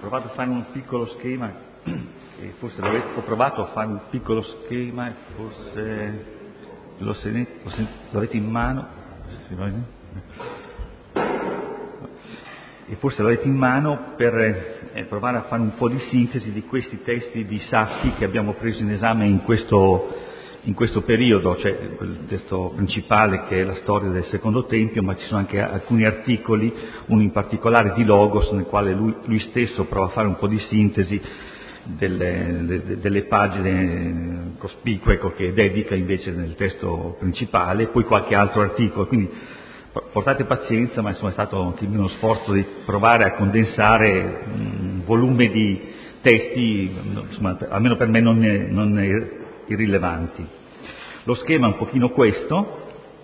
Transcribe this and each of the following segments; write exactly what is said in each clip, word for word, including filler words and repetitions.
provato a fare un piccolo schema, e forse l'avete, ho provato a fare un piccolo schema, e forse lo, se, lo, se, lo avete in mano, e forse lo avete in mano per eh, provare a fare un po' di sintesi di questi testi di Sacchi che abbiamo preso in esame in questo, in questo periodo, cioè il testo principale che è la storia del Secondo Tempio, ma ci sono anche alcuni articoli, uno in particolare di Logos, nel quale lui, lui stesso prova a fare un po' di sintesi delle, delle, delle pagine cospicue, ecco, che dedica invece nel testo principale, e poi qualche altro articolo. Quindi portate pazienza, ma insomma è stato anche uno sforzo di provare a condensare un volume di testi, insomma, almeno per me non, è, non è irrilevanti. Lo schema è un pochino questo,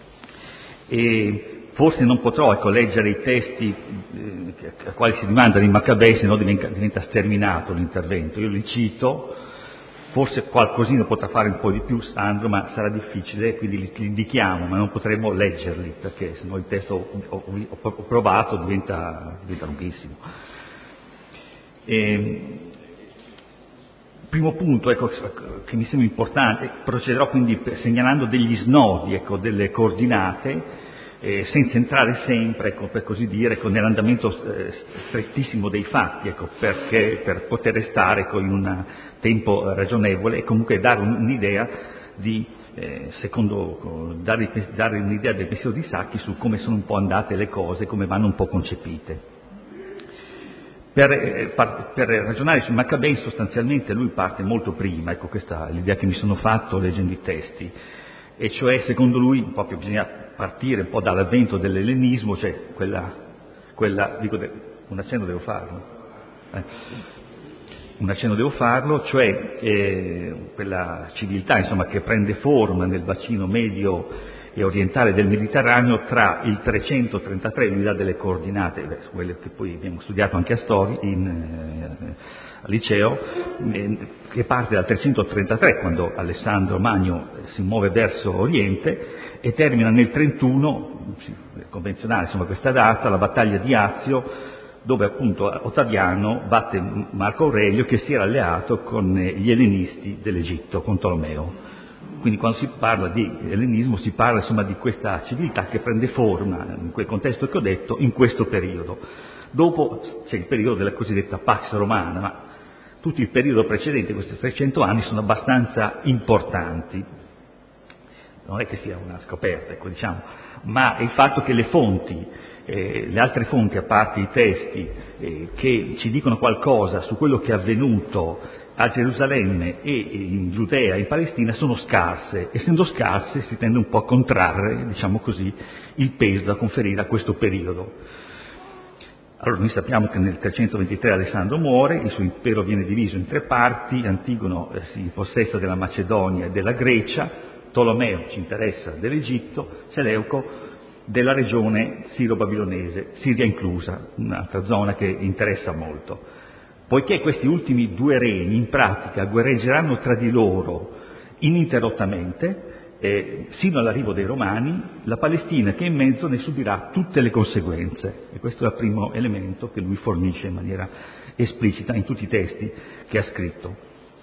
e forse non potrò, ecco, leggere i testi eh, a quali si rimandano i Maccabei, se no diventa, diventa sterminato l'intervento. Io li cito, forse qualcosina potrà fare un po' di più Sandro, ma sarà difficile, quindi li, li indichiamo, ma non potremo leggerli, perché se no il testo ho, ho, ho provato diventa, diventa lunghissimo. E, primo punto, ecco, che mi sembra importante, procederò quindi segnalando degli snodi, ecco, delle coordinate, eh, senza entrare sempre, ecco, per così dire, ecco, nell'andamento eh, strettissimo dei fatti, ecco, perché per poter restare, ecco, in un tempo ragionevole e comunque dare un'idea di, eh, secondo, dare, dare un'idea del pensiero di Sacchi su come sono un po' andate le cose, come vanno un po' concepite. Per, per ragionare sui Maccabei sostanzialmente lui parte molto prima, ecco, questa è l'idea che mi sono fatto leggendo i testi, e cioè secondo lui proprio bisogna partire un po' dall'avvento dell'ellenismo, cioè quella, quella dico, un accenno devo farlo, eh, un accenno devo farlo, cioè eh, quella civiltà, insomma, che prende forma nel bacino medio e orientale del Mediterraneo tra il trecentotrentatré, lui dà delle coordinate, beh, quelle che poi abbiamo studiato anche a Stori, in, eh, al liceo, eh, che parte dal trecentotrentatré, quando Alessandro Magno si muove verso Oriente, e termina nel trentuno, è convenzionale insomma questa data, la battaglia di Azio, dove appunto Ottaviano batte Marco Aurelio, che si era alleato con gli ellenisti dell'Egitto, con Tolomeo. Quindi quando si parla di ellenismo si parla insomma di questa civiltà che prende forma in quel contesto che ho detto in questo periodo. Dopo c'è il periodo della cosiddetta Pax Romana, ma tutto il periodo precedente, questi trecento anni, sono abbastanza importanti. Non è che sia una scoperta, ecco, diciamo, ma è il fatto che le fonti, eh, le altre fonti, a parte i testi, eh, che ci dicono qualcosa su quello che è avvenuto a Gerusalemme e in Giudea e in Palestina sono scarse. Essendo scarse si tende un po' a contrarre, diciamo così, il peso da conferire a questo periodo. Allora noi sappiamo che nel trecentoventitré Alessandro muore, il suo impero viene diviso in tre parti, Antigono eh, si possessa della Macedonia e della Grecia, Tolomeo ci interessa dell'Egitto, Seleuco della regione siro-babilonese, Siria inclusa, un'altra zona che interessa molto. Poiché questi ultimi due regni in pratica guerreggeranno tra di loro ininterrottamente, eh, sino all'arrivo dei Romani, la Palestina che è in mezzo ne subirà tutte le conseguenze, e questo è il primo elemento che lui fornisce in maniera esplicita in tutti i testi che ha scritto.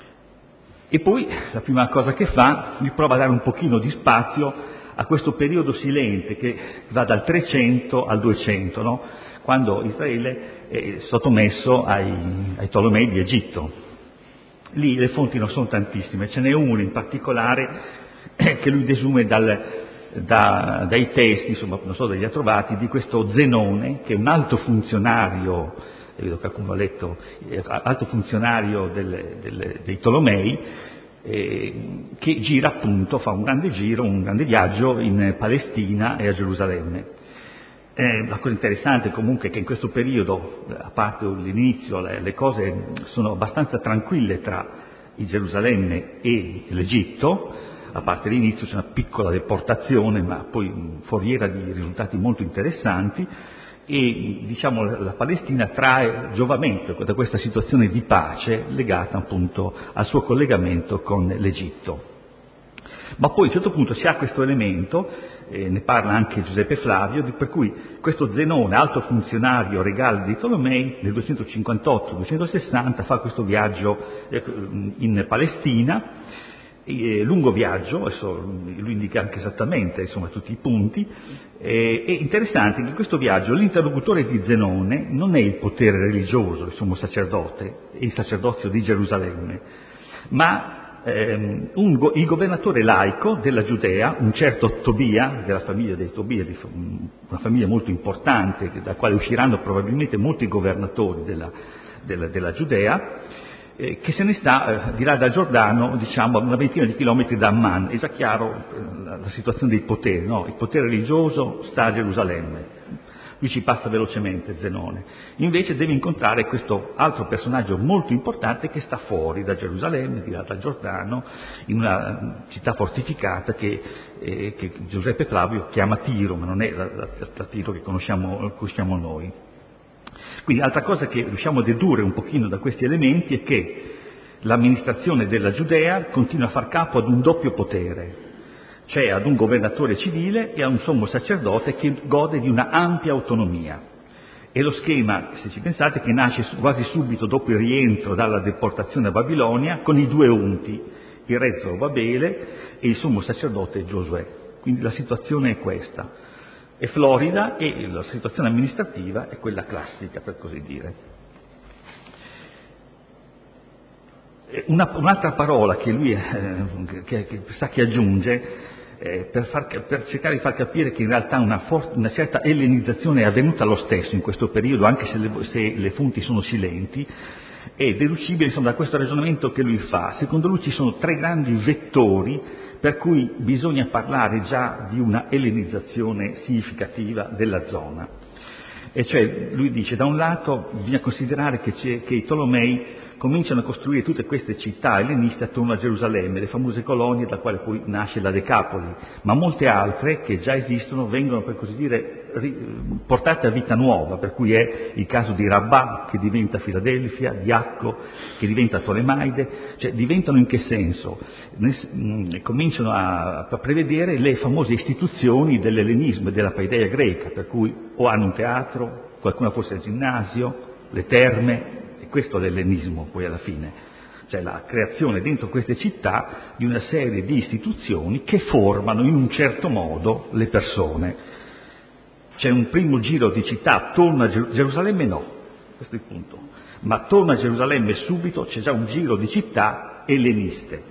E poi la prima cosa che fa, lui prova a dare un pochino di spazio a questo periodo silente che va dal trecento al duecento, no? Quando Israele è sottomesso ai, ai Tolomei di Egitto. Lì le fonti non sono tantissime, ce n'è una in particolare che lui desume dal, da, dai testi, insomma non so dove li ha trovati, di questo Zenone, che è un alto funzionario, vedo che qualcuno ha letto, alto funzionario del, del, dei Tolomei, eh, che gira appunto, fa un grande giro, un grande viaggio in Palestina e a Gerusalemme. Eh, la cosa interessante comunque è che in questo periodo, a parte l'inizio, le, le cose sono abbastanza tranquille tra il Gerusalemme e l'Egitto, a parte l'inizio c'è una piccola deportazione, ma poi foriera di risultati molto interessanti, e diciamo la Palestina trae giovamento da questa situazione di pace legata appunto al suo collegamento con l'Egitto. Ma poi a un certo punto si ha questo elemento, eh, ne parla anche Giuseppe Flavio, di, per cui questo Zenone, alto funzionario regale di Tolomei, nel duecentocinquantotto duecentosessanta fa questo viaggio eh, in Palestina, eh, lungo viaggio, adesso lui indica anche esattamente insomma, tutti i punti. Eh, è interessante che in questo viaggio l'interlocutore di Zenone non è il potere religioso, il sommo sacerdote e il sacerdozio di Gerusalemme, ma ehm, un go- il governatore laico della Giudea, un certo Tobia, della famiglia dei Tobia, di, una famiglia molto importante, da quale usciranno probabilmente molti governatori della, della, della Giudea, eh, che se ne sta eh, di là dal Giordano, diciamo, a una ventina di chilometri da Amman. È già chiaro eh, la, la situazione dei poteri, no? Il potere religioso sta a Gerusalemme. Lui ci passa velocemente, Zenone. Invece deve incontrare questo altro personaggio molto importante che sta fuori da Gerusalemme, di là dal Giordano, in una città fortificata che, eh, che Giuseppe Flavio chiama Tiro, ma non è la, la, la Tiro che conosciamo, conosciamo noi. Quindi altra cosa che riusciamo a dedurre un pochino da questi elementi è che l'amministrazione della Giudea continua a far capo ad un doppio potere, cioè ad un governatore civile e a un sommo sacerdote che gode di una ampia autonomia. È lo schema, se ci pensate, che nasce quasi subito dopo il rientro dalla deportazione a Babilonia con i due unti, il re Zorobabele e il sommo sacerdote Giosuè. Quindi la situazione è questa. È florida e la situazione amministrativa è quella classica, per così dire. Una, un'altra parola che lui eh, che, che sa che aggiunge eh, per, far, per cercare di far capire che in realtà una, for, una certa ellenizzazione è avvenuta lo stesso in questo periodo, anche se le, se le fonti sono silenti, è deducibile insomma, da questo ragionamento che lui fa. Secondo lui ci sono tre grandi vettori per cui bisogna parlare già di una ellenizzazione significativa della zona. E cioè, lui dice, da un lato bisogna considerare che, c'è, che i Tolomei cominciano a costruire tutte queste città elleniste attorno a Gerusalemme, le famose colonie da quale poi nasce la Decapoli, ma molte altre che già esistono vengono, per così dire, portate a vita nuova, per cui è il caso di Rabbah che diventa Filadelfia, di Acco che diventa Tolemaide, cioè diventano in che senso? Cominciano a, a prevedere le famose istituzioni dell'ellenismo e della paideia greca, per cui o hanno un teatro, qualcuna forse il ginnasio, le terme, e questo è l'ellenismo poi alla fine, cioè la creazione dentro queste città di una serie di istituzioni che formano in un certo modo le persone. C'è un primo giro di città attorno a Gerusalemme? No, questo è il punto, ma attorno a Gerusalemme subito c'è già un giro di città elleniste,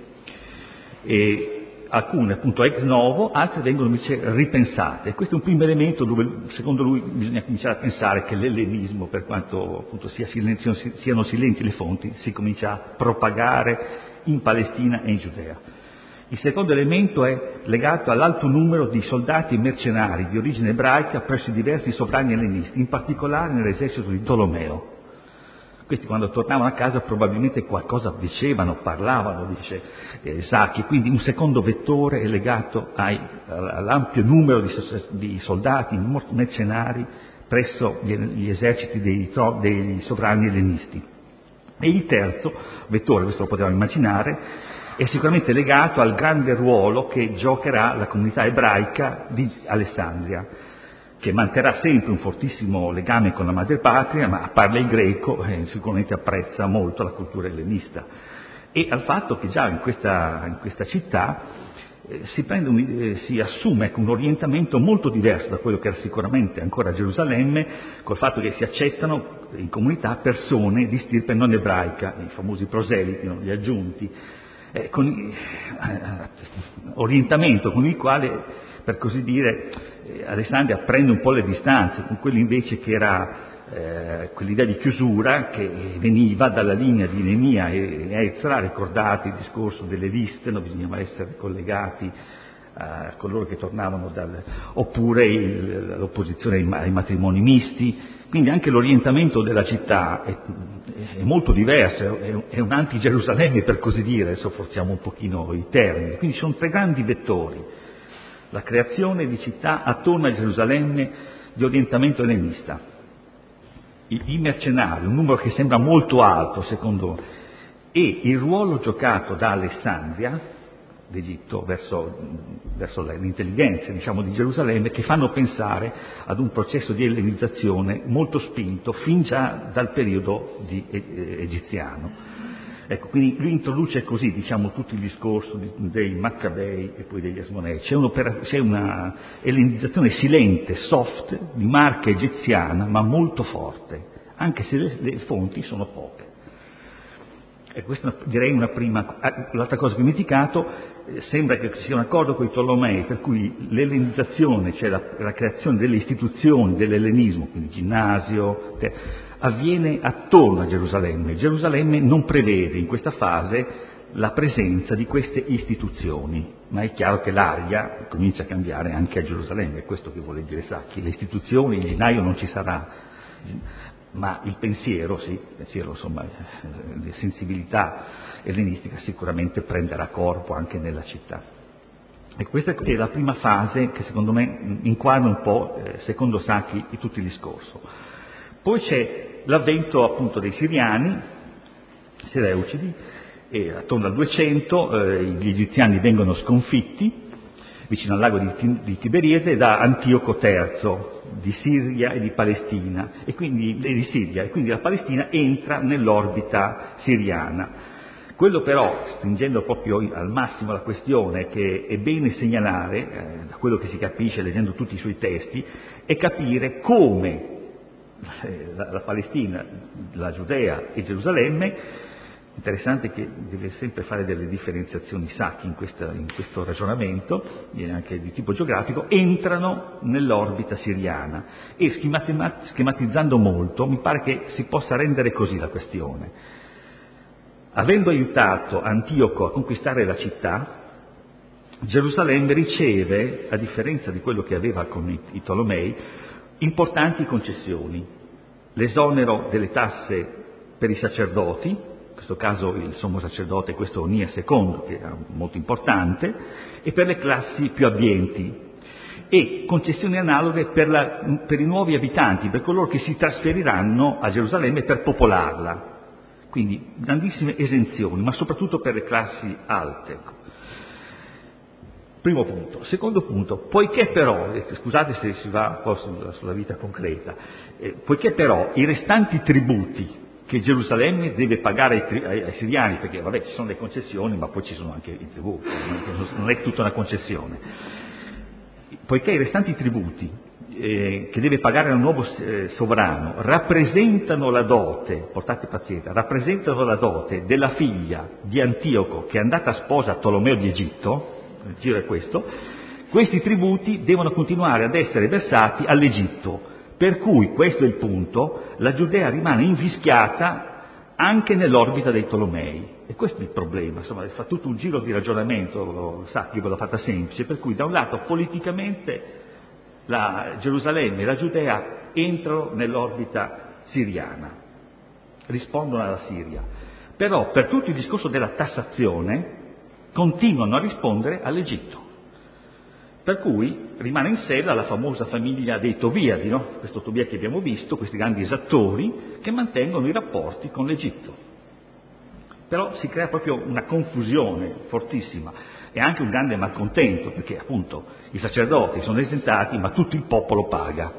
e alcune appunto ex novo, altre vengono invece ripensate. Questo è un primo elemento dove secondo lui bisogna cominciare a pensare che l'ellenismo, per quanto appunto sia silenzio, siano silenti le fonti, si comincia a propagare in Palestina e in Giudea. Il secondo elemento è legato all'alto numero di soldati e mercenari di origine ebraica presso i diversi sovrani ellenisti, in particolare nell'esercito di Tolomeo. Questi quando tornavano a casa probabilmente qualcosa dicevano, parlavano, dice eh, Sacchi, quindi un secondo vettore è legato ai, all'ampio numero di, di soldati, mercenari presso gli, gli eserciti dei, dei sovrani ellenisti. E il terzo vettore, questo lo potevamo immaginare, è sicuramente legato al grande ruolo che giocherà la comunità ebraica di Alessandria, che manterrà sempre un fortissimo legame con la madrepatria, ma parla il greco e sicuramente apprezza molto la cultura ellenista, e al fatto che già in questa, in questa città eh, si, prende un, eh, si assume ecco, un orientamento molto diverso da quello che era sicuramente ancora a Gerusalemme, col fatto che si accettano in comunità persone di stirpe non ebraica, i famosi proseliti, no, gli aggiunti, eh, con eh, orientamento con il quale, per così dire, eh, Alessandria prende un po' le distanze con quello invece che era eh, quell'idea di chiusura che veniva dalla linea di Neemia e Ezra. Ricordate il discorso delle liste, no? Bisognava essere collegati a coloro che tornavano dal, oppure il, l'opposizione ai, ai matrimoni misti. Quindi anche l'orientamento della città è, è molto diverso, è, è un anti-Gerusalemme per così dire, adesso forziamo un pochino i termini. Quindi ci sono tre grandi vettori: la creazione di città attorno a Gerusalemme di orientamento ellenista, i, i mercenari, un numero che sembra molto alto secondo, e il ruolo giocato da Alessandria d'Egitto, verso, verso le intelligenze, diciamo, di Gerusalemme, che fanno pensare ad un processo di ellenizzazione molto spinto fin già dal periodo di, eh, egiziano. Ecco, quindi lui introduce così, diciamo, tutto il discorso di, dei Maccabei e poi degli Asmonei. C'è, c'è una ellenizzazione silente, soft, di marca egiziana, ma molto forte, anche se le, le fonti sono poche. E questa direi una prima. L'altra cosa che ho dimenticato, eh, sembra che ci sia un accordo con i Tolomei, per cui l'ellenizzazione, cioè la, la creazione delle istituzioni dell'ellenismo, quindi ginnasio, te, avviene attorno a Gerusalemme. Gerusalemme non prevede in questa fase la presenza di queste istituzioni, ma è chiaro che l'aria comincia a cambiare anche a Gerusalemme, è questo che vuole dire Sacchi. Le istituzioni, il gennaio non ci sarà, ma il pensiero, sì, il pensiero, insomma, la sensibilità ellenistica sicuramente prenderà corpo anche nella città. E questa è la prima fase che secondo me inquadra un po', eh, secondo Sacchi, di tutto il discorso. Poi c'è l'avvento appunto dei siriani, Seleucidi, e attorno al duecento eh, gli egiziani vengono sconfitti vicino al lago di, di Tiberiade da Antioco terzo di Siria e di Palestina, e quindi e di Siria, e quindi la Palestina entra nell'orbita siriana. Quello però, stringendo proprio al massimo la questione, che è bene segnalare, eh, da quello che si capisce leggendo tutti i suoi testi, è capire come eh, la, la Palestina, la Giudea e Gerusalemme. Interessante che deve sempre fare delle differenziazioni Sacchi in, questa, in questo ragionamento, anche di tipo geografico, entrano nell'orbita siriana e schematizzando molto mi pare che si possa rendere così la questione. Avendo aiutato Antioco a conquistare la città, Gerusalemme riceve, a differenza di quello che aveva con i, i Tolomei, importanti concessioni: l'esonero delle tasse per i sacerdoti, in questo caso il sommo sacerdote, questo Onia secondo, che era molto importante, e per le classi più abbienti, e concessioni analoghe per, la, per i nuovi abitanti, per coloro che si trasferiranno a Gerusalemme per popolarla. Quindi grandissime esenzioni, ma soprattutto per le classi alte. Primo punto. Secondo punto, poiché però, eh, scusate se si va un po' sulla, sulla vita concreta, eh, poiché però i restanti tributi che Gerusalemme deve pagare ai, ai, ai siriani, perché vabbè ci sono le concessioni, ma poi ci sono anche i tributi, non è tutta una concessione, poiché i restanti tributi eh, che deve pagare il nuovo eh, sovrano rappresentano la dote, portate pazienza, rappresentano la dote della figlia di Antioco che è andata a sposa a Tolomeo di Egitto, il giro è questo, questi tributi devono continuare ad essere versati all'Egitto. Per cui, questo è il punto, la Giudea rimane invischiata anche nell'orbita dei Tolomei. E questo è il problema, insomma, fa tutto un giro di ragionamento, Sacchi ve l'ha fatta semplice, per cui da un lato politicamente la Gerusalemme e la Giudea entrano nell'orbita siriana, rispondono alla Siria, però per tutto il discorso della tassazione continuano a rispondere all'Egitto. Per cui rimane in sella la famosa famiglia dei Tobiadi, no? Questo Tobia che abbiamo visto, questi grandi esattori che mantengono i rapporti con l'Egitto. Però si crea proprio una confusione fortissima e anche un grande malcontento, perché appunto i sacerdoti sono esentati ma tutto il popolo paga.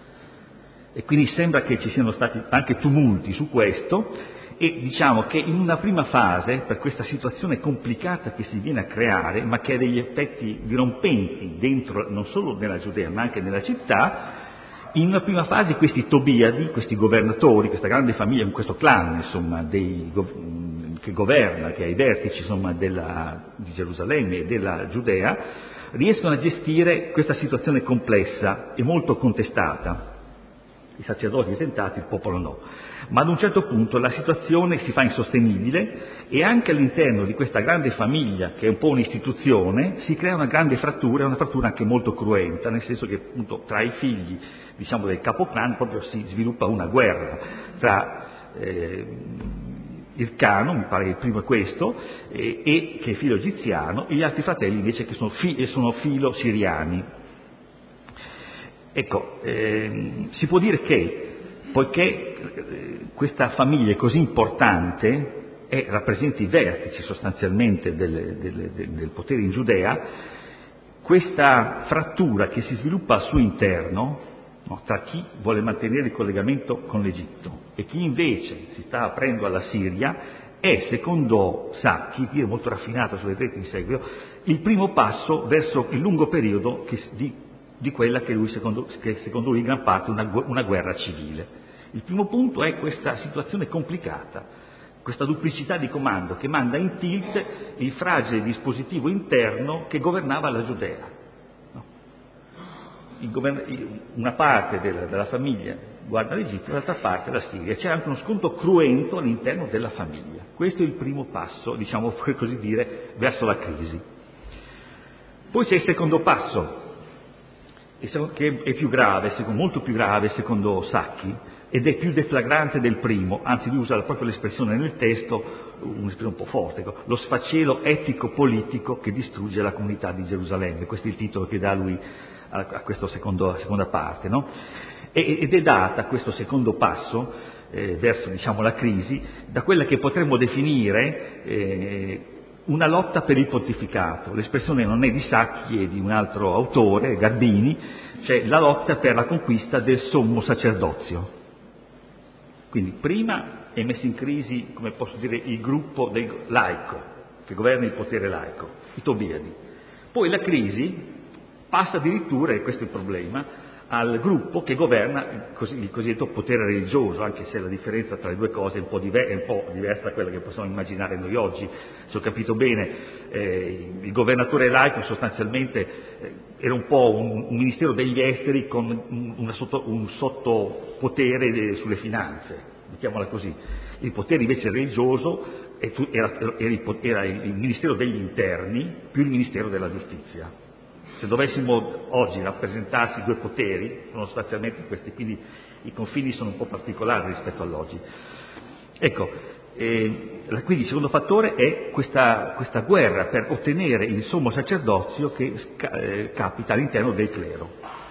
E quindi sembra che ci siano stati anche tumulti su questo, e diciamo che in una prima fase, per questa situazione complicata che si viene a creare, ma che ha degli effetti dirompenti dentro non solo nella Giudea ma anche nella città, in una prima fase questi Tobiadi, questi governatori, questa grande famiglia, questo clan insomma dei, che governa, che ha i vertici insomma della, di Gerusalemme e della Giudea, riescono a gestire questa situazione complessa e molto contestata. I sacerdoti esentati, il popolo no. Ma ad un certo punto la situazione si fa insostenibile e anche all'interno di questa grande famiglia, che è un po' un'istituzione, si crea una grande frattura, una frattura anche molto cruenta, nel senso che appunto tra i figli, diciamo, del capoclan proprio si sviluppa una guerra tra eh, Ircano, mi pare che il primo è questo, eh, e che è filo egiziano, e gli altri fratelli invece che sono, fi- sono filo siriani. Ecco, eh, si può dire che, poiché eh, questa famiglia è così importante, e rappresenta i vertici sostanzialmente del, del, del, del potere in Giudea, questa frattura che si sviluppa al suo interno, no, tra chi vuole mantenere il collegamento con l'Egitto e chi invece si sta aprendo alla Siria, è, secondo Sacchi, qui è molto raffinato, se vedrete in seguito, il primo passo verso il lungo periodo che, di, di quella che, lui, secondo, che secondo lui in gran parte è una, una guerra civile. Il primo punto è questa situazione complicata, questa duplicità di comando che manda in tilt il fragile dispositivo interno che governava la Giudea. No? Il govern- una parte della, della famiglia guarda l'Egitto, l'altra parte la Siria. C'è anche uno scontro cruento all'interno della famiglia. Questo è il primo passo, diciamo per così dire, verso la crisi. Poi c'è il secondo passo, che è più grave, molto più grave secondo Sacchi, ed è più deflagrante del primo, anzi lui usa proprio l'espressione nel testo, un'espressione un po' forte, lo sfacelo etico-politico che distrugge la comunità di Gerusalemme. Questo è il titolo che dà lui a, a questa seconda parte, no? E, ed è data questo secondo passo eh, verso, diciamo, la crisi da quella che potremmo definire eh, una lotta per il pontificato. L'espressione non è di Sacchi, è di un altro autore, Garbini, cioè la lotta per la conquista del sommo sacerdozio. Quindi prima è messo in crisi, come posso dire, il gruppo del laico, che governa il potere laico, i Tobiadi. Poi la crisi passa addirittura, e questo è il problema, al gruppo che governa il cosiddetto potere religioso, anche se la differenza tra le due cose è un po', diver- è un po' diversa da quella che possiamo immaginare noi oggi. Se ho capito bene, eh, il governatore laico sostanzialmente eh, era un po' un, un ministero degli esteri con una sotto, un sottopotere de- sulle finanze, mettiamola così. Il potere invece religioso era, era, il, era il ministero degli interni più il ministero della giustizia. Se dovessimo oggi rappresentarsi due poteri, sono sostanzialmente questi, quindi i confini sono un po' particolari rispetto all'oggi. Ecco, eh, quindi il secondo fattore è questa, questa guerra per ottenere il sommo sacerdozio che eh, capita all'interno del clero.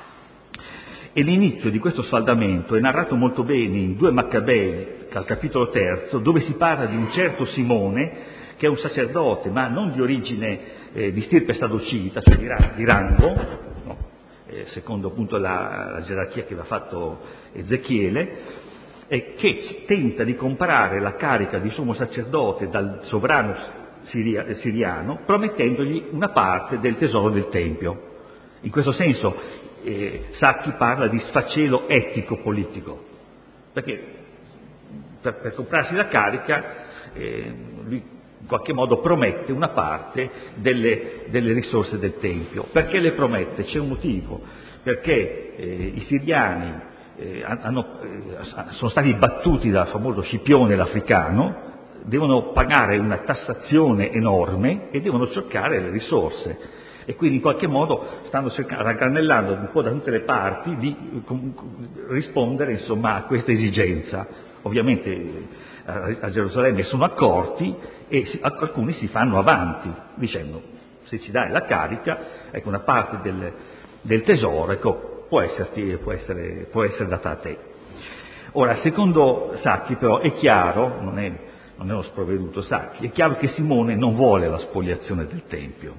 E l'inizio di questo sfaldamento è narrato molto bene in due Maccabei, al capitolo terzo, dove si parla di un certo Simone, che è un sacerdote, ma non di origine eh, di stirpe sadocita, cioè di, ra- di rango, no, eh, secondo appunto la, la gerarchia che aveva fatto Ezechiele, e che tenta di comprare la carica di sommo sacerdote dal sovrano siria- siriano, promettendogli una parte del tesoro del Tempio. In questo senso eh, Sacchi parla di sfacelo etico-politico, perché per, per comprarsi la carica eh, lui in qualche modo promette una parte delle, delle risorse del Tempio. Perché le promette? C'è un motivo, perché eh, i siriani eh, hanno, eh, sono stati battuti dal famoso Scipione l'Africano, devono pagare una tassazione enorme e devono cercare le risorse. E quindi in qualche modo stanno cercando, raggranellando un po' da tutte le parti di com, rispondere insomma a questa esigenza. Ovviamente a Gerusalemme sono accorti e si, alcuni si fanno avanti dicendo: se ci dai la carica, ecco, una parte del, del tesoro, ecco, può, esserti, può, essere, può essere data a te. Ora, secondo Sacchi però è chiaro, non è, non è uno sprovveduto Sacchi, è chiaro che Simone non vuole la spoliazione del Tempio,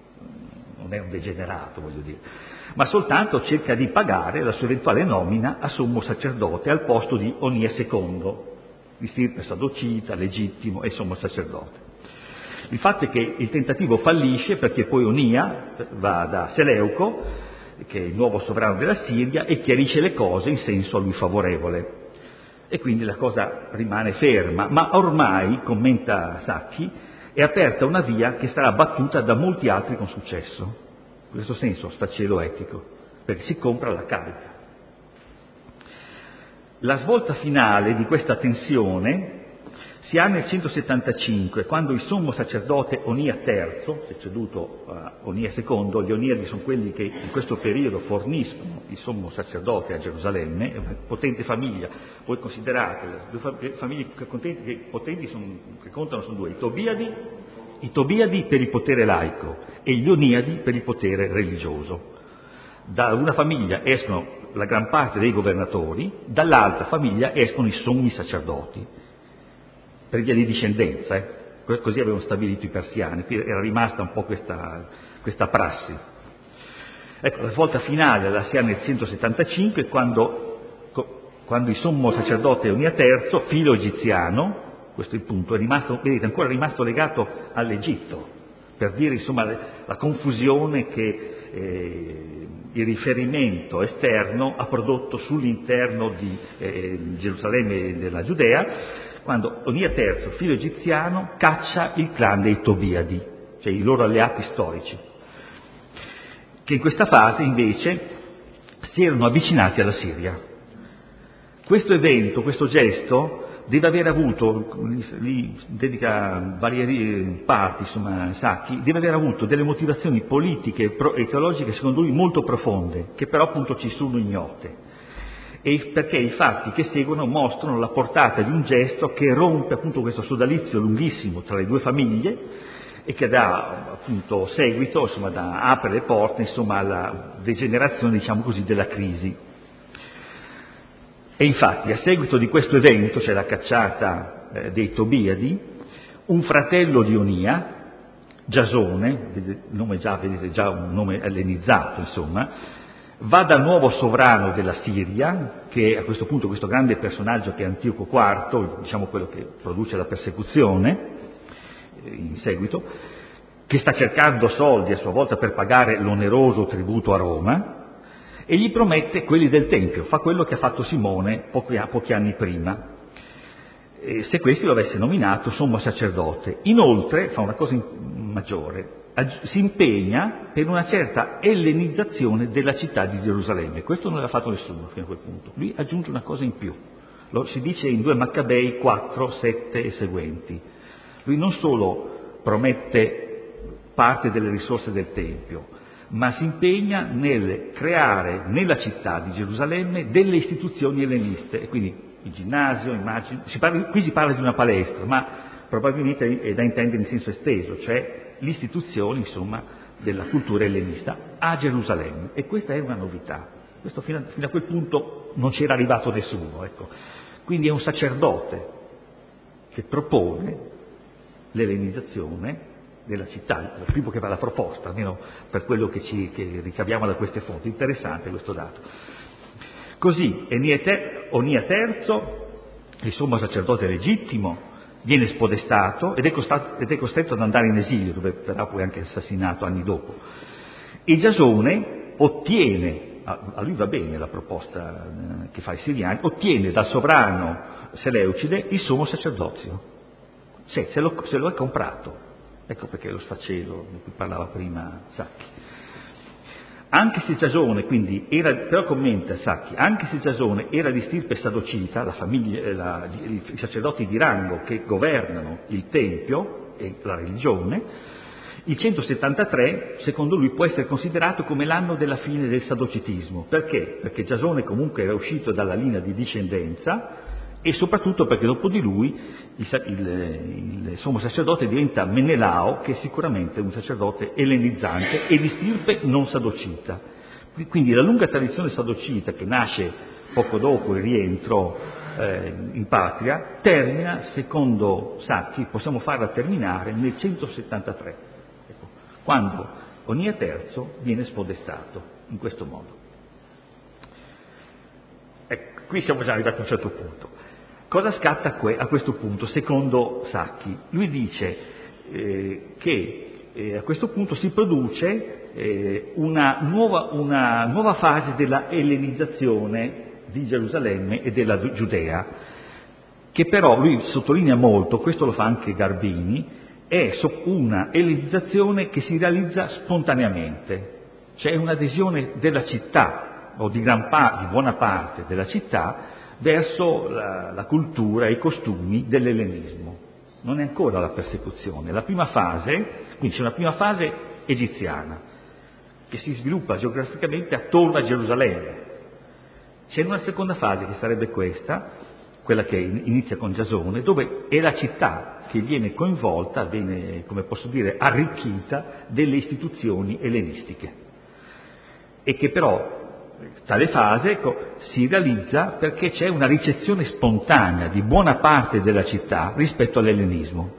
non è un degenerato, voglio dire, ma soltanto cerca di pagare la sua eventuale nomina a sommo sacerdote al posto di Onia secondo, di stirpe sadocita, legittimo e sommo sacerdote. Il fatto è che il tentativo fallisce perché poi Onia va da Seleuco, che è il nuovo sovrano della Siria, e chiarisce le cose in senso a lui favorevole. E quindi la cosa rimane ferma, ma ormai, commenta Sacchi, è aperta una via che sarà battuta da molti altri con successo. In questo senso, sfacelo etico, perché si compra la carica. La svolta finale di questa tensione si ha nel centosettantacinque, quando il sommo sacerdote Onia terzo, succeduto a Onia secondo, gli Oniadi sono quelli che in questo periodo forniscono il sommo sacerdote a Gerusalemme, è una potente famiglia. Voi considerate, le due famiglie potenti che, potenti sono, che contano sono due, i Tobiadi, i Tobiadi per il potere laico e gli Oniadi per il potere religioso. Da una famiglia escono la gran parte dei governatori, dall'altra famiglia escono i sommi sacerdoti. per via di discendenza, eh. Così avevano stabilito i persiani, era rimasta un po' questa, questa prassi. Ecco, la svolta finale la si ha nel centosettantacinque, quando, quando il sommo sacerdote Onia terzo, filo egiziano, questo è il punto, è rimasto, vedete, ancora rimasto legato all'Egitto, per dire insomma la confusione che eh, il riferimento esterno ha prodotto sull'interno di eh, Gerusalemme e della Giudea, quando Onia terzo, filo egiziano, caccia il clan dei Tobiadi, cioè i loro alleati storici, che in questa fase invece si erano avvicinati alla Siria. Questo evento, questo gesto, deve aver avuto, lì dedica varie parti, insomma, Sacchi, deve aver avuto delle motivazioni politiche e teologiche secondo lui molto profonde, che però appunto ci sono ignote. E perché i fatti che seguono mostrano la portata di un gesto che rompe appunto questo sodalizio lunghissimo tra le due famiglie e che dà appunto seguito, insomma, da, apre le porte insomma alla degenerazione, diciamo così, della crisi. E infatti a seguito di questo evento, cioè la cacciata eh, dei Tobiadi, un fratello di Onia, Giasone, il nome già, vedete già un nome ellenizzato insomma, va dal nuovo sovrano della Siria, che è a questo punto questo grande personaggio che è Antioco quarto, diciamo quello che produce la persecuzione eh, in seguito, che sta cercando soldi a sua volta per pagare l'oneroso tributo a Roma, e gli promette quelli del Tempio, fa quello che ha fatto Simone pochi, pochi anni prima, eh, se questi lo avesse nominato sommo sacerdote. Inoltre fa una cosa in, maggiore, si impegna per una certa ellenizzazione della città di Gerusalemme. Questo non l'aveva fatto nessuno fino a quel punto. Lui aggiunge una cosa in più, lo si dice in due Maccabei quattro, sette e seguenti. Lui non solo promette parte delle risorse del Tempio, ma si impegna nel creare nella città di Gerusalemme delle istituzioni elleniste, e quindi il ginnasio, immagino, si parla, qui si parla di una palestra, ma probabilmente è da intendere in senso esteso, cioè l'istituzione, insomma, della cultura ellenista a Gerusalemme, e questa è una novità. Questo fino a, fino a quel punto non c'era arrivato nessuno, ecco. Quindi è un sacerdote che propone l'ellenizzazione della città, il primo che fa la proposta, almeno per quello che, ci, che ricaviamo da queste fonti. Interessante questo dato. Così Onia terzo, il sommo sacerdote legittimo, viene spodestato ed è, costato, ed è costretto ad andare in esilio, dove verrà poi anche assassinato anni dopo. E Giasone ottiene, a lui va bene la proposta che fa i siriani, ottiene dal sovrano Seleucide il sommo sacerdozio, cioè se lo, se lo è comprato. Ecco perché lo sfacelo di cui parlava prima Sacchi. Anche se Giasone, quindi, era, però commenta Sacchi, anche se Giasone era di stirpe sadocita, la famiglia, la, i sacerdoti di rango che governano il Tempio e la religione, il centosettantatré, secondo lui, può essere considerato come l'anno della fine del sadocetismo. Perché? Perché Giasone comunque era uscito dalla linea di discendenza, e soprattutto perché dopo di lui il, il, il sommo sacerdote diventa Menelao, che è sicuramente un sacerdote ellenizzante e di stirpe non sadocita. Quindi la lunga tradizione sadocita, che nasce poco dopo il rientro eh, in patria, termina, secondo Sacchi, possiamo farla terminare nel centosettantatré, ecco, quando Onia terzo viene spodestato in questo modo. Ecco, qui siamo già arrivati a un certo punto. Cosa scatta a questo punto, secondo Sacchi? Lui dice eh, che eh, a questo punto si produce eh, una, nuova, una nuova fase della ellenizzazione di Gerusalemme e della Giudea, che però lui sottolinea molto, questo lo fa anche Garbini, è una ellenizzazione che si realizza spontaneamente, cioè un'adesione della città o di, gran pa- di buona parte della città verso la, la cultura e i costumi dell'ellenismo. Non è ancora la persecuzione. La prima fase, quindi c'è una prima fase egiziana che si sviluppa geograficamente attorno a Gerusalemme. C'è una seconda fase che sarebbe questa, quella che inizia con Giasone, dove è la città che viene coinvolta, viene, come posso dire, arricchita delle istituzioni ellenistiche, e che però tale fase ecco, si realizza perché c'è una ricezione spontanea di buona parte della città rispetto all'ellenismo.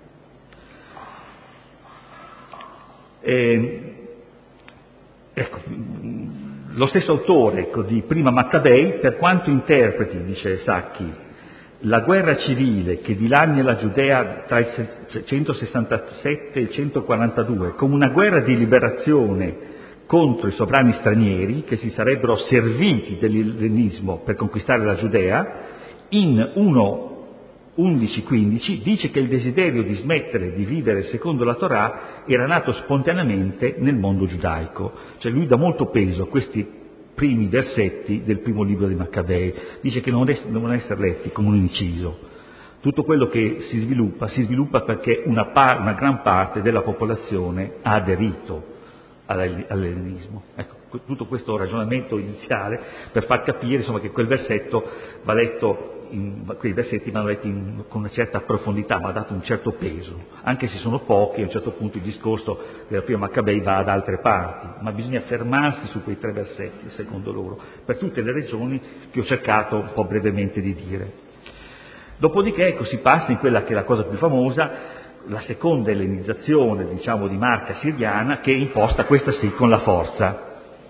E, ecco, lo stesso autore ecco, di Prima Maccabei, per quanto interpreti, dice Sacchi, la guerra civile che dilania la Giudea tra il centosessantasette e il centoquarantadue come una guerra di liberazione contro i sovrani stranieri che si sarebbero serviti dell'ellenismo per conquistare la Giudea, in uno undici quindici dice che il desiderio di smettere di vivere secondo la Torah era nato spontaneamente nel mondo giudaico. Cioè lui dà molto peso a questi primi versetti del primo libro di Maccabei, dice che non devono essere letti come un inciso. Tutto quello che si sviluppa, si sviluppa perché una, par- una gran parte della popolazione ha aderito all'ellenismo. Ecco, tutto questo ragionamento iniziale per far capire insomma, che quel versetto va letto, in, quei versetti vanno letti in, con una certa profondità, ma ha dato un certo peso, anche se sono pochi, a un certo punto il discorso della prima Maccabei va ad altre parti, ma bisogna fermarsi su quei tre versetti, secondo loro, per tutte le ragioni che ho cercato un po' brevemente di dire. Dopodiché ecco, si passa in quella che è la cosa più famosa, la seconda ellenizzazione, diciamo, di marca siriana, che è imposta, questa sì, con la forza.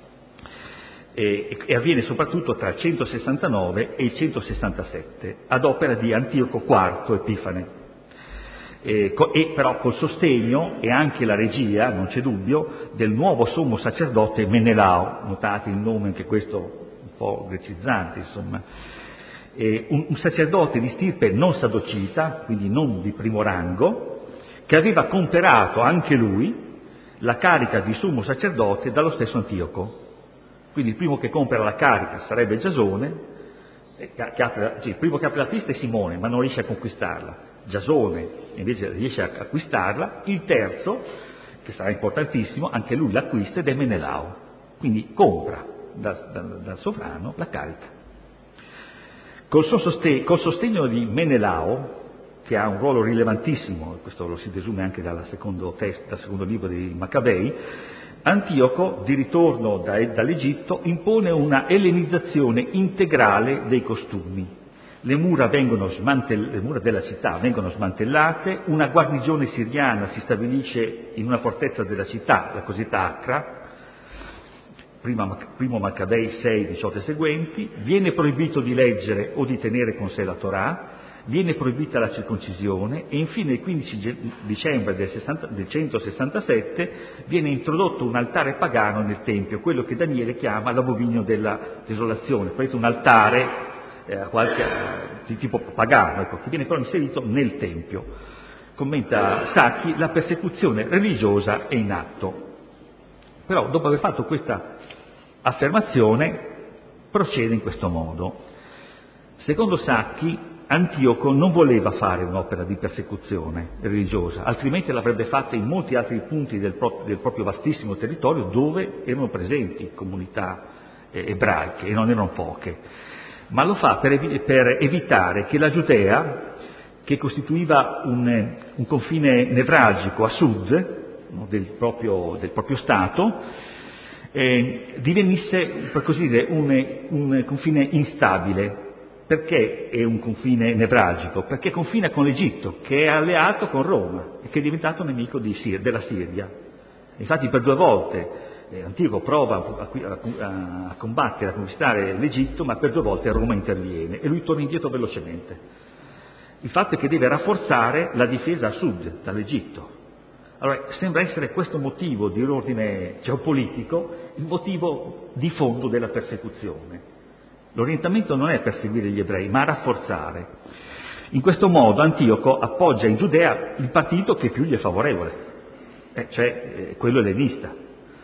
E, e avviene soprattutto tra il centosessantanove e il centosessantasette, ad opera di Antioco quarto Epifane. E, e però col sostegno e anche la regia, non c'è dubbio, del nuovo sommo sacerdote Menelao, notate il nome anche questo un po' grecizzante, insomma. E un, un sacerdote di stirpe non sadocita, quindi non di primo rango, che aveva comperato anche lui la carica di sommo sacerdote dallo stesso Antioco. Quindi il primo che compera la carica sarebbe Giasone, che apre, cioè il primo che apre la pista è Simone, ma non riesce a conquistarla. Giasone invece riesce a acquistarla. Il terzo, che sarà importantissimo, anche lui l'acquista ed è Menelao. Quindi compra dal, dal, dal sovrano la carica. Col, suo sostegno, col sostegno di Menelao, che ha un ruolo rilevantissimo, questo lo si desume anche dal secondo, testo, dal secondo libro di Maccabei, Antioco, di ritorno da, dall'Egitto, impone una ellenizzazione integrale dei costumi. Le mura, vengono smantell- le mura della città vengono smantellate, una guarnigione siriana si stabilisce in una fortezza della città, la cosiddetta Acra, prima, primo Maccabei sei, diciotto e seguenti, viene proibito di leggere o di tenere con sé la Torah, viene proibita la circoncisione e infine il quindici dicembre del, sessanta, del centosessantasette viene introdotto un altare pagano nel Tempio, quello che Daniele chiama l'abominio della desolazione, praticamente un altare eh, qualche, di tipo pagano, ecco, che viene però inserito nel Tempio. Commenta Sacchi, la persecuzione religiosa è in atto. Però dopo aver fatto questa affermazione procede in questo modo. Secondo Sacchi, Antioco non voleva fare un'opera di persecuzione religiosa, altrimenti l'avrebbe fatta in molti altri punti del proprio, del proprio vastissimo territorio dove erano presenti comunità eh, ebraiche, e non erano poche. Ma lo fa per, evi- per evitare che la Giudea, che costituiva un, un confine nevralgico a sud no, del, proprio, del proprio Stato, eh, divenisse, per così dire, un, un confine instabile. Perché è un confine nevralgico? Perché confina con l'Egitto, che è alleato con Roma e che è diventato nemico di Sir- della Siria. Infatti per due volte eh, Antioco prova a, a, a combattere, a conquistare l'Egitto, ma per due volte Roma interviene e lui torna indietro velocemente. Il fatto è che deve rafforzare la difesa a sud dall'Egitto. Allora sembra essere questo motivo di ordine geopolitico il motivo di fondo della persecuzione. L'orientamento non è perseguire gli ebrei, ma rafforzare. In questo modo Antioco appoggia in Giudea il partito che più gli è favorevole, eh, cioè eh, quello ellenista.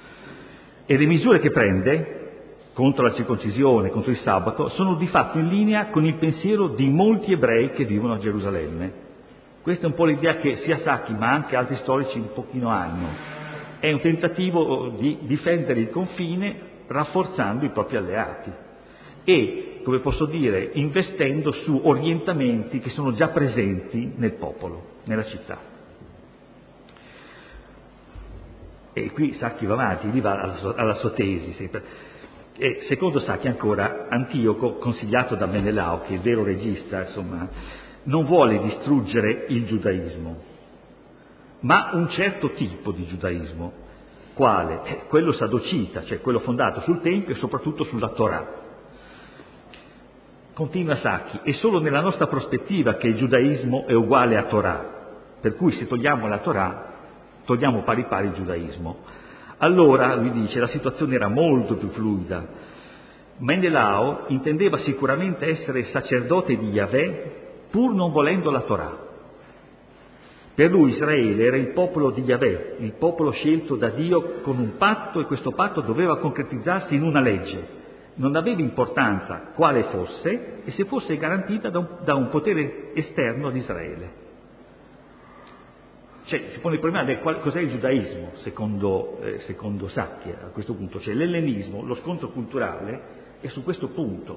E le misure che prende contro la circoncisione, contro il sabato, sono di fatto in linea con il pensiero di molti ebrei che vivono a Gerusalemme. Questa è un po' l'idea che sia Sacchi, ma anche altri storici un pochino hanno. È un tentativo di difendere il confine rafforzando i propri alleati. E, come posso dire, investendo su orientamenti che sono già presenti nel popolo, nella città. E qui Sacchi va avanti, lì va alla sua, alla sua tesi sempre. E secondo Sacchi ancora, Antioco, consigliato da Menelao, che è il vero regista, insomma, non vuole distruggere il giudaismo, ma un certo tipo di giudaismo. Quale? Eh, quello sadocita, cioè quello fondato sul Tempio e soprattutto sulla Torah. Continua Sacchi, è solo nella nostra prospettiva che il giudaismo è uguale a Torah, per cui se togliamo la Torah, togliamo pari pari il giudaismo. Allora, lui dice, la situazione era molto più fluida. Menelao intendeva sicuramente essere sacerdote di Yahweh pur non volendo la Torah. Per lui Israele era il popolo di Yahweh, il popolo scelto da Dio con un patto, e questo patto doveva concretizzarsi in una legge. Non aveva importanza quale fosse e se fosse garantita da un, da un potere esterno ad Israele. Cioè, si pone il problema del qual, cos'è il giudaismo, secondo, eh, secondo Sacchi a questo punto. Cioè l'ellenismo, lo scontro culturale è su questo punto.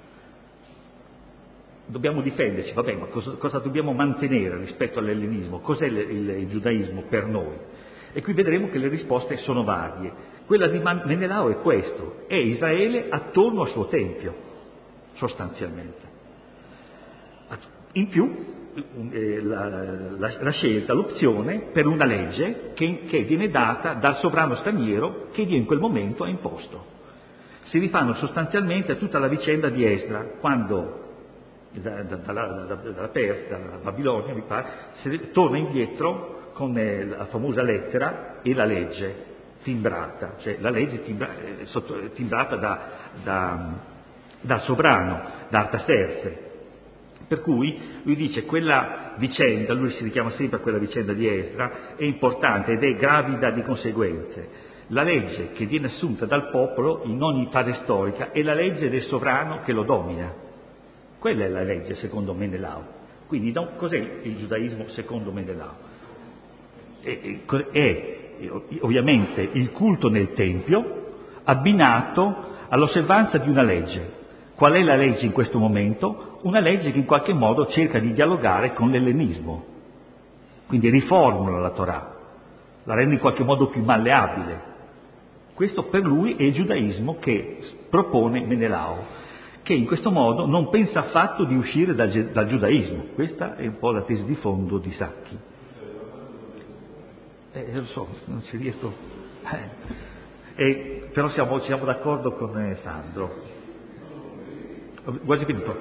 Dobbiamo difenderci, vabbè, ma cosa, cosa dobbiamo mantenere rispetto all'ellenismo? Cos'è il, il, il giudaismo per noi? E qui vedremo che le risposte sono varie. Quella di Menelao è questo, è Israele attorno al suo tempio, sostanzialmente. In più, La, la, la scelta, l'opzione per una legge che, che viene data dal sovrano straniero che Dio in quel momento ha imposto. Si rifanno sostanzialmente a tutta la vicenda di Esdra, quando da, da, da, da, dalla Persia, dalla Babilonia, mi pare, si torna indietro con la famosa lettera e la legge timbrata, cioè la legge timbra, sotto, timbrata da, da, dal sovrano, da Artaserse. Per cui lui dice quella vicenda, lui si richiama sempre a quella vicenda di Esdra, è importante ed è gravida di conseguenze. La legge che viene assunta dal popolo in ogni fase storica è la legge del sovrano che lo domina. Quella è la legge secondo Menelao. Quindi no, cos'è il giudaismo secondo Menelao? È, è, è ovviamente il culto nel Tempio abbinato all'osservanza di una legge. Qual è la legge in questo momento? Una legge che in qualche modo cerca di dialogare con l'ellenismo, quindi riformula la Torah, la rende in qualche modo più malleabile. Questo per lui è il giudaismo che propone Menelao, che in questo modo non pensa affatto di uscire dal, dal giudaismo. Questa è un po' la tesi di fondo di Sacchi. Eh, lo so, non ci riesco. Eh. Eh, però siamo, siamo d'accordo con eh, Sandro. Quasi finito.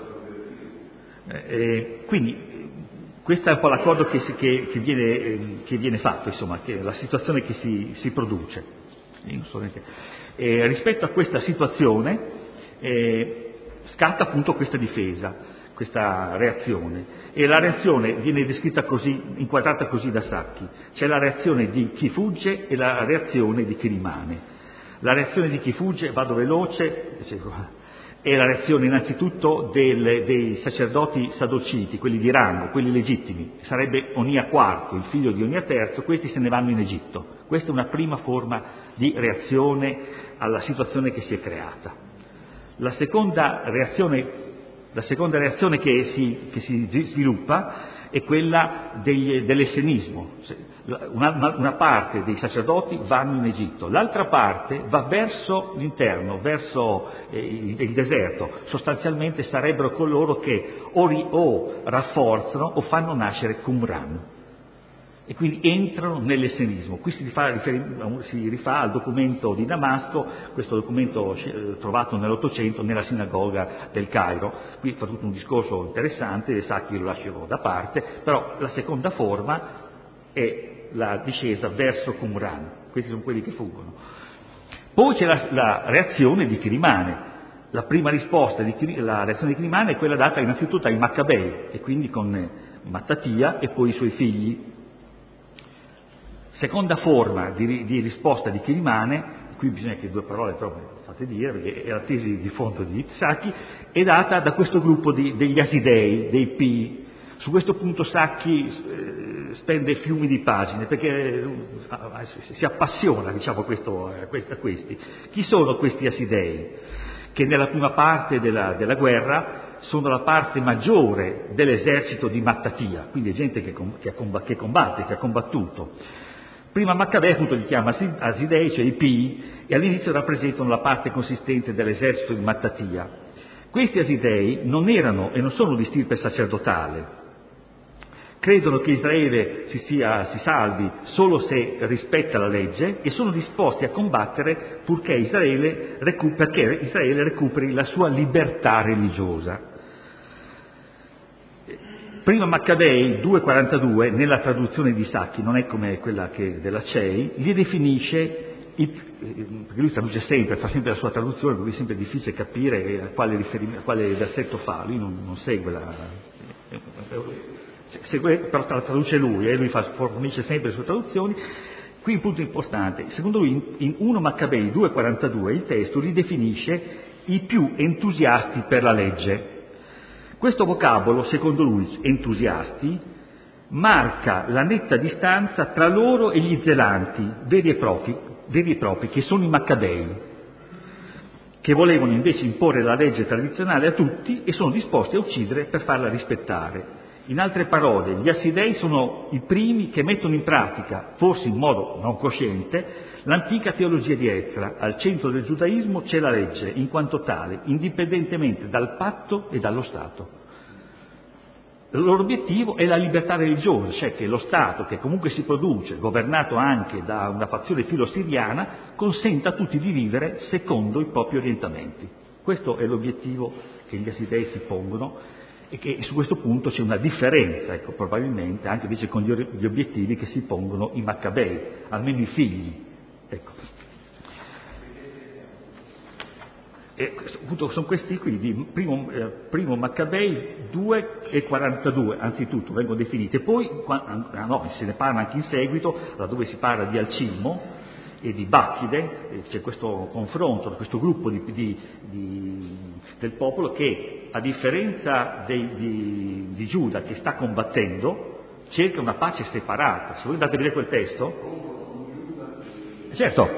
Eh, quindi questo è un po' l'accordo che, si, che, che, viene, eh, che viene fatto, insomma, che è la situazione che si, si produce. So eh, rispetto a questa situazione eh, scatta appunto questa difesa, questa reazione, e la reazione viene descritta così, inquadrata così da Sacchi. C'è la reazione di chi fugge e la reazione di chi rimane. La reazione di chi fugge, vado veloce, è la reazione innanzitutto del, dei sacerdoti sadociti, quelli di rango, quelli legittimi, sarebbe Onia quarto, il figlio di Onia terzo, questi se ne vanno in Egitto. Questa è una prima forma di reazione alla situazione che si è creata. La seconda reazione, la seconda reazione che si, che si sviluppa è quella degli, dell'essenismo. Una, una parte dei sacerdoti vanno in Egitto, l'altra parte va verso l'interno, verso eh, il, il deserto. Sostanzialmente sarebbero coloro che o, ri, o rafforzano o fanno nascere Qumran, e quindi entrano nell'essenismo. Qui si rifà, si rifà al documento di Damasco, questo documento eh, trovato nell'Ottocento nella sinagoga del Cairo. Qui fa tutto un discorso interessante, Sacchi lo lascerò da parte, però la seconda forma è la discesa verso Qumran, questi sono quelli che fuggono. Poi c'è la, la reazione di chi rimane. La prima risposta, di chi, la reazione di chi rimane è quella data innanzitutto ai Maccabei, e quindi con Mattatia e poi i suoi figli. Seconda forma di, di risposta di chi rimane, qui bisogna che due parole proprio fate dire, perché è la tesi di fondo di Sacchi, è data da questo gruppo di, degli Asidei, dei P. Su questo punto Sacchi eh, spende fiumi di pagine, perché eh, si appassiona, diciamo, questo, a questi. Chi sono questi Asidei? Che nella prima parte della, della guerra sono la parte maggiore dell'esercito di Mattatia, quindi gente che, che, che combatte, che ha combattuto. Prima Maccabei appunto li chiama Asidei, cioè i Pii, e all'inizio rappresentano la parte consistente dell'esercito di Mattatia. Questi Asidei non erano e non sono di stirpe sacerdotale, credono che Israele si, sia, si salvi solo se rispetta la legge e sono disposti a combattere purché Israele, recu- perché Israele recuperi la sua libertà religiosa. Prima Maccabei due quarantadue, nella traduzione di Sacchi, non è come quella che della C E I, li definisce, i, perché lui traduce sempre, fa sempre la sua traduzione, per cui è sempre difficile capire a quale, riferimento, a quale versetto fa, lui non, non segue la... Segue, però la traduce lui, e eh, lui fa, fornisce sempre le sue traduzioni. Qui un punto importante, secondo lui in, in primo Maccabei due quarantadue il testo li definisce i più entusiasti per la legge. Questo vocabolo, secondo lui, entusiasti, marca la netta distanza tra loro e gli zelanti, veri e propri, veri e propri che sono i Maccabei, che volevano invece imporre la legge tradizionale a tutti e sono disposti a uccidere per farla rispettare. In altre parole, gli Assidei sono i primi che mettono in pratica, forse in modo non cosciente, l'antica teologia di Ezra. Al centro del giudaismo c'è la legge, in quanto tale, indipendentemente dal patto e dallo Stato. Il loro obiettivo è la libertà religiosa, cioè che lo Stato, che comunque si produce, governato anche da una fazione filo-siriana, consenta a tutti di vivere secondo i propri orientamenti. Questo è l'obiettivo che gli Assidei si pongono, e che su questo punto c'è una differenza, ecco, probabilmente anche invece con gli, gli obiettivi che si pongono i Maccabei, almeno i figli. Ecco. E appunto sono questi qui, di primo, eh, primo Maccabei due e quarantadue, anzitutto vengono definiti, e poi ah, no, se ne parla anche in seguito, laddove si parla di Alcimmo e di Bacchide, c'è questo confronto, questo gruppo di, di, di, del popolo che, a differenza dei, di, di Giuda che sta combattendo, cerca una pace separata. Se voi andate a vedere quel testo, certo,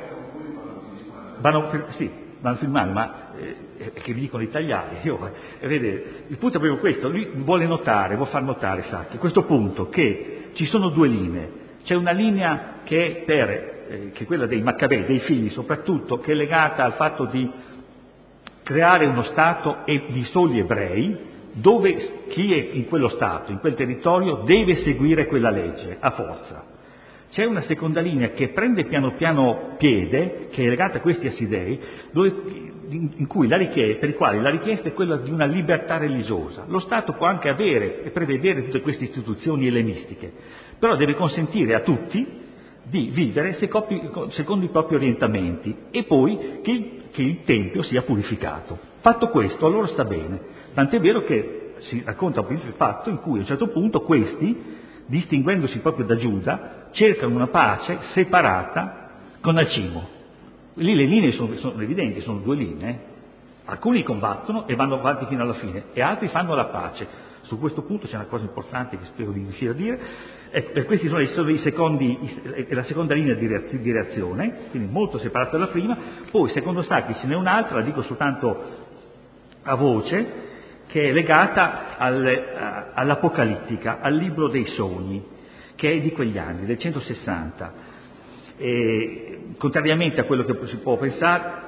vanno, sì, vanno a filmare, ma eh, che vi dicono gli italiani, io, eh, vedete, il punto è proprio questo, lui vuole notare, vuole far notare, Sacchi, questo punto, che ci sono due linee, c'è una linea che è per che è quella dei Maccabei, dei figli soprattutto, che è legata al fatto di creare uno Stato di soli ebrei, dove chi è in quello Stato, in quel territorio, deve seguire quella legge a forza. C'è una seconda linea che prende piano piano piede, che è legata a questi Assidei, dove, in cui la richiesta, per i quali la richiesta è quella di una libertà religiosa. Lo Stato può anche avere e prevedere tutte queste istituzioni ellenistiche, però deve consentire a tutti di vivere secondo i propri orientamenti e poi che il, che il Tempio sia purificato. Fatto questo, allora sta bene, tant'è vero che si racconta il fatto in cui a un certo punto questi, distinguendosi proprio da Giuda, cercano una pace separata con Alcimo. Lì le linee sono, sono evidenti, sono due linee. Alcuni combattono e vanno avanti fino alla fine, e altri fanno la pace. Su questo punto c'è una cosa importante che spero di riuscire a dire. Ecco, questi sono, sono i secondi, i, la seconda linea di, di reazione, quindi molto separata dalla prima. Poi, secondo Sacchi, ce n'è un'altra, la dico soltanto a voce, che è legata al, all'Apocalittica, al libro dei sogni, che è di quegli anni, del centosessanta. E, contrariamente a quello che si può pensare,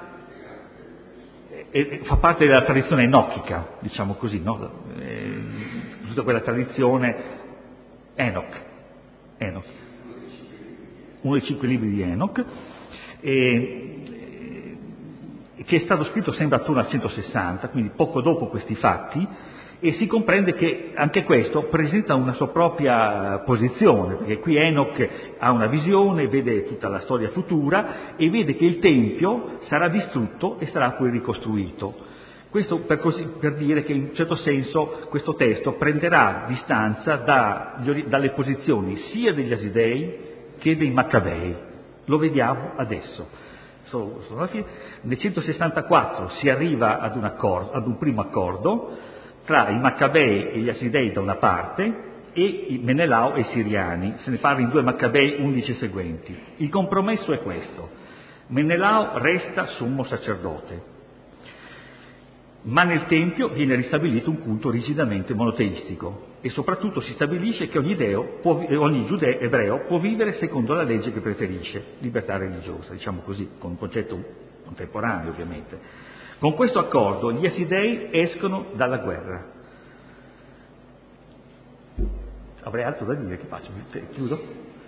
e fa parte della tradizione enochica, diciamo così, no? E, tutta quella tradizione Enoch, Enoch, uno dei cinque libri di Enoch, e, e, che è stato scritto sempre attorno al centosessanta, quindi poco dopo questi fatti, e si comprende che anche questo presenta una sua propria posizione, perché qui Enoch ha una visione, vede tutta la storia futura e vede che il Tempio sarà distrutto e sarà poi ricostruito. Questo per, così, per dire che in un certo senso questo testo prenderà distanza da, dalle posizioni sia degli Asidei che dei Maccabei. Lo vediamo adesso. Solo, solo alla fine. Nel centosessantaquattro si arriva ad un, accordo, ad un primo accordo tra i Maccabei e gli Asidei da una parte e i Menelao e i Siriani. Se ne parla in due Maccabei undici seguenti. Il compromesso è questo: Menelao resta sommo sacerdote, ma nel Tempio viene ristabilito un culto rigidamente monoteistico e soprattutto si stabilisce che ogni, deo può, ogni giudeo ebreo può vivere secondo la legge che preferisce, libertà religiosa, diciamo così, con un concetto contemporaneo ovviamente. Con questo accordo gli Asidei escono dalla guerra. Avrei altro da dire, che faccio? Chiudo?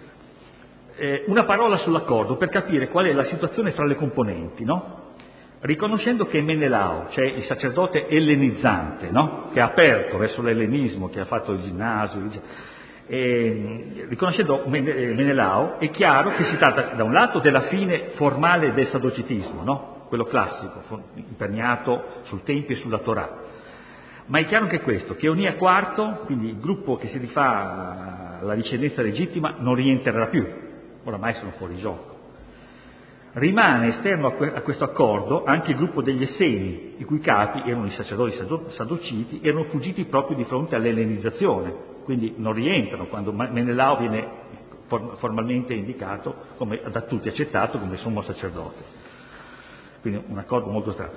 Eh, una parola sull'accordo per capire qual è la situazione fra le componenti, no? Riconoscendo che Menelao, cioè il sacerdote ellenizzante, no? Che ha aperto verso l'ellenismo, che ha fatto il ginnasio, e, riconoscendo Menelao, è chiaro che si tratta da un lato della fine formale del sadocetismo, no? Quello classico, imperniato sul Tempio e sulla Torah. Ma è chiaro anche questo, che Onia quarto, quindi il gruppo che si rifà alla discendenza legittima, non rientrerà più, oramai sono fuori gioco. Rimane esterno a, que- a questo accordo anche il gruppo degli Esseni, i cui capi erano i sacerdoti sadduciti, erano fuggiti proprio di fronte all'ellenizzazione, quindi non rientrano quando Menelao viene for- formalmente indicato, come, da tutti accettato come sommo sacerdote. Quindi un accordo molto strano.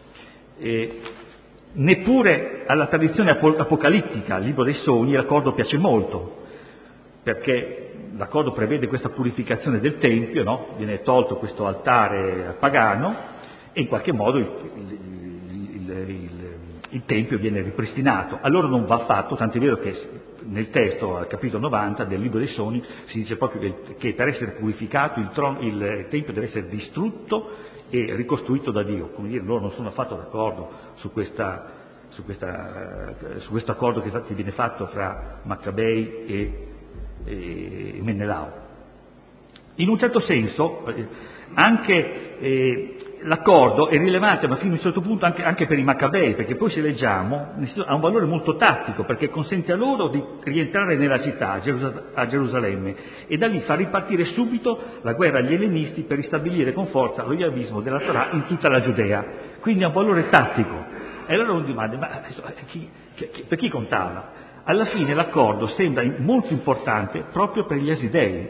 E neppure alla tradizione ap- apocalittica, al libro dei sogni, l'accordo piace molto, perché l'accordo prevede questa purificazione del Tempio, no? Viene tolto questo altare pagano e in qualche modo il, il, il, il, il Tempio viene ripristinato. Allora non va fatto, tant'è vero che nel testo, al capitolo novanta del libro dei sogni, si dice proprio che, che per essere purificato il, trono, il Tempio deve essere distrutto e ricostruito da Dio. Come dire, loro non sono affatto d'accordo su questa, su questa, su questo accordo che viene fatto fra Maccabei e e Menelao. In un certo senso anche eh, l'accordo è rilevante, ma fino a un certo punto anche, anche per i Maccabei, perché poi se leggiamo ha un valore molto tattico, perché consente a loro di rientrare nella città, a, Gerus- a Gerusalemme, e da lì far ripartire subito la guerra agli ellenisti per ristabilire con forza lo iavismo della Torah in tutta la Giudea. Quindi ha un valore tattico. E allora uno dimanda, ma chi, chi, per chi contava? Alla fine l'accordo sembra molto importante proprio per gli Asidei,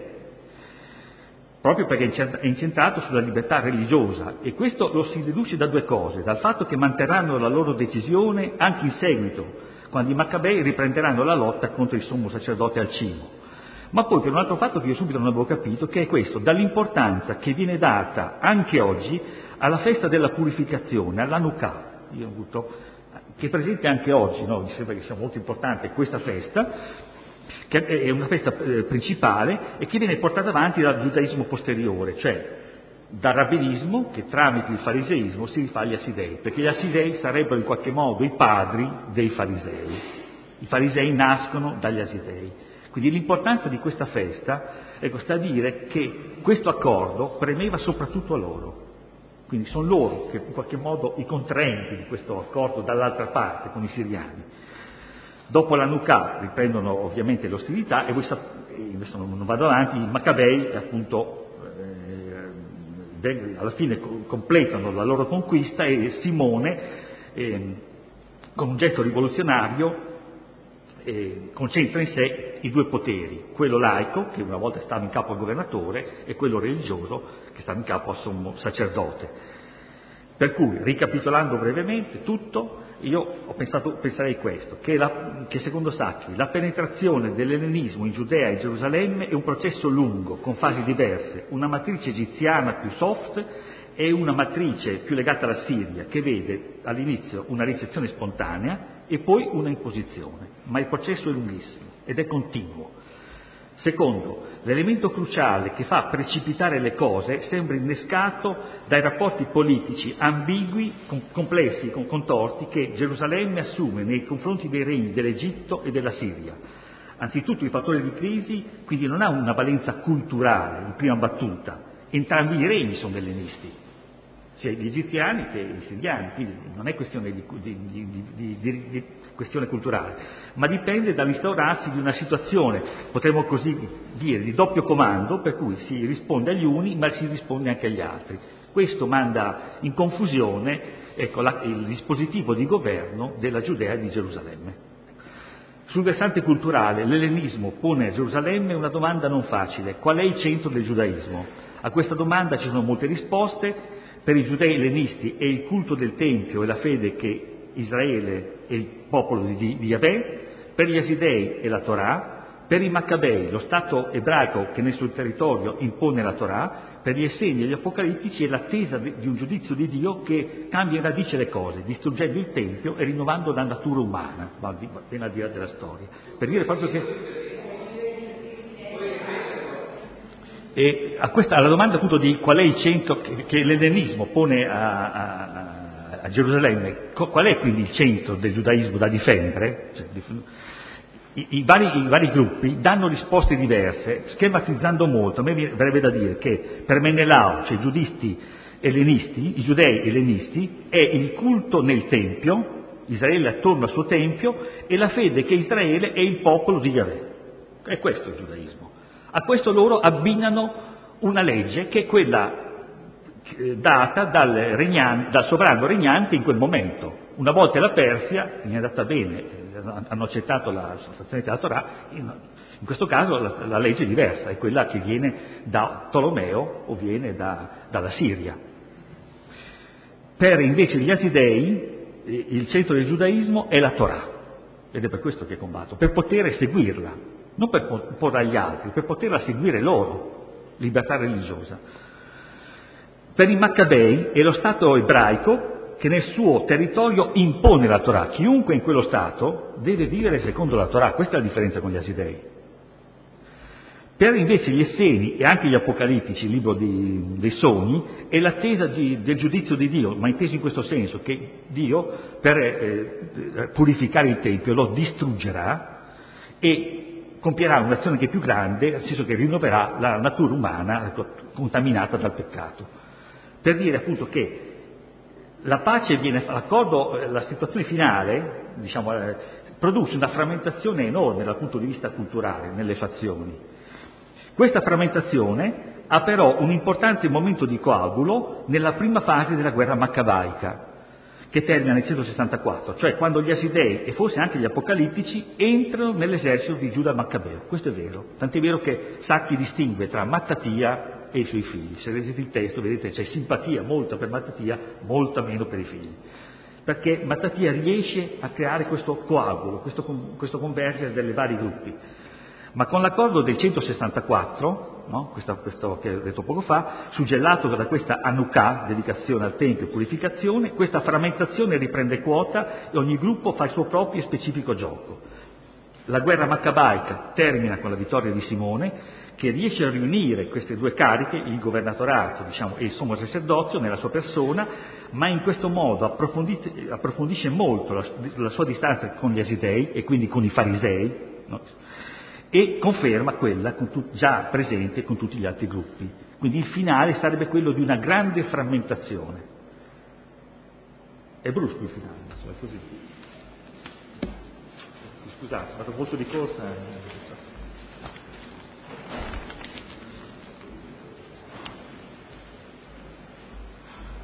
proprio perché è incentrato sulla libertà religiosa, e questo lo si deduce da due cose: dal fatto che manterranno la loro decisione anche in seguito, quando i Maccabei riprenderanno la lotta contro il sommo sacerdote Alcimo, ma poi per un altro fatto che io subito non avevo capito, che è questo, dall'importanza che viene data anche oggi alla festa della purificazione, all'Hanukkah. Io ho avuto che è presente anche oggi, no? Mi sembra che sia molto importante questa festa, che è una festa eh, principale e che viene portata avanti dal giudaismo posteriore, cioè dal rabbinismo che tramite il fariseismo si rifà agli Asidei, perché gli Asidei sarebbero in qualche modo i padri dei farisei. I farisei nascono dagli Asidei. Quindi l'importanza di questa festa, ecco, sta a dire che questo accordo premeva soprattutto a loro. Quindi sono loro che in qualche modo i contraenti di questo accordo dall'altra parte con i siriani. Dopo l'Hanukkah riprendono ovviamente le ostilità e voi sapete, adesso non vado avanti, i Maccabei appunto eh, alla fine completano la loro conquista e Simone eh, con un gesto rivoluzionario eh, concentra in sé i due poteri, quello laico che una volta stava in capo al governatore e quello religioso che stava in capo al sommo sacerdote. Per cui, ricapitolando brevemente tutto, io ho pensato, penserei questo, che, la, che secondo Sacchi la penetrazione dell'ellenismo in Giudea e Gerusalemme è un processo lungo, con fasi diverse, una matrice egiziana più soft e una matrice più legata alla Siria, che vede all'inizio una ricezione spontanea e poi una imposizione, ma il processo è lunghissimo ed è continuo. Secondo, l'elemento cruciale che fa precipitare le cose sembra innescato dai rapporti politici ambigui, complessi, contorti che Gerusalemme assume nei confronti dei regni dell'Egitto e della Siria. Anzitutto il fattore di crisi quindi non ha una valenza culturale in prima battuta, entrambi i regni sono ellenisti, sia gli egiziani che i siriani, quindi non è questione di, di, di, di, di, di questione culturale, ma dipende dall'instaurarsi di una situazione, potremmo così dire, di doppio comando, per cui si risponde agli uni ma si risponde anche agli altri. Questo manda in confusione, ecco, la, il dispositivo di governo della Giudea e di Gerusalemme. Sul versante culturale, l'ellenismo pone a Gerusalemme una domanda non facile: qual è il centro del giudaismo? A questa domanda ci sono molte risposte. Per i giudei ellenisti è il culto del Tempio e la fede che Israele è il popolo di, di Yahweh, per gli Asidei è la Torah, per i Maccabei lo Stato ebraico che nel suo territorio impone la Torah, per gli Esseni e gli Apocalittici è l'attesa di un giudizio di Dio che cambia in radice le cose, distruggendo il Tempio e rinnovando la natura umana, ma ben al di là della storia. Per dire proprio che... E a questa, alla domanda appunto di qual è il centro che, che l'ellenismo pone a, a, a Gerusalemme, qual è quindi il centro del giudaismo da difendere, cioè, I, i, vari, i vari gruppi danno risposte diverse, schematizzando molto. A me verrebbe da dire che per Menelao, cioè i giudisti ellenisti, i giudei ellenisti, è il culto nel Tempio, Israele attorno al suo Tempio, e la fede che Israele è il popolo di Yahweh. È questo il giudaismo. A questo loro abbinano una legge che è quella data dal, regnan, dal sovrano regnante in quel momento. Una volta la Persia, gli è andata bene, hanno accettato la sostanzialità della Torah, in, in questo caso la, la legge è diversa, è quella che viene da Tolomeo o viene da, dalla Siria. Per invece gli Asidei il centro del giudaismo è la Torah, ed è per questo che combatto, per poter seguirla, non per porla agli altri, per poterla seguire loro, libertà religiosa. Per i Maccabei è lo Stato ebraico che nel suo territorio impone la Torah. Chiunque in quello Stato deve vivere secondo la Torah, questa è la differenza con gli Asidei. Per invece gli Esseni e anche gli Apocalittici, il libro di, dei sogni, è l'attesa di, del giudizio di Dio, ma inteso in questo senso, che Dio per eh, purificare il Tempio lo distruggerà e compierà un'azione che è più grande, nel senso che rinnoverà la natura umana contaminata dal peccato. Per dire appunto che la pace viene, l'accordo, la situazione finale, diciamo, eh, produce una frammentazione enorme dal punto di vista culturale nelle fazioni. Questa frammentazione ha però un importante momento di coagulo nella prima fase della guerra maccabaica, che termina nel centosessantaquattro, cioè quando gli Asidei e forse anche gli Apocalittici entrano nell'esercito di Giuda Maccabeo. Questo è vero, tant'è vero che Sacchi distingue tra Mattatia e i suoi figli. Se leggete il testo vedete c'è simpatia molta per Mattatia, molta meno per i figli, perché Mattatia riesce a creare questo coagulo, questo, questo convergere dei vari gruppi. Ma con l'accordo del centosessantaquattro, no? questo, questo che ho detto poco fa, suggellato da questa Hanukkah, dedicazione al Tempio e purificazione, questa frammentazione riprende quota e ogni gruppo fa il suo proprio e specifico gioco. La guerra maccabaica termina con la vittoria di Simone, che riesce a riunire queste due cariche, il governatorato diciamo, e il sommo sacerdozio nella sua persona, ma in questo modo approfondisce molto la, la sua distanza con gli Asidei e quindi con i farisei, no? E conferma quella con tu, già presente con tutti gli altri gruppi. Quindi il finale sarebbe quello di una grande frammentazione. È brusco il finale, insomma, è così. Scusate, ho fatto molto di corsa.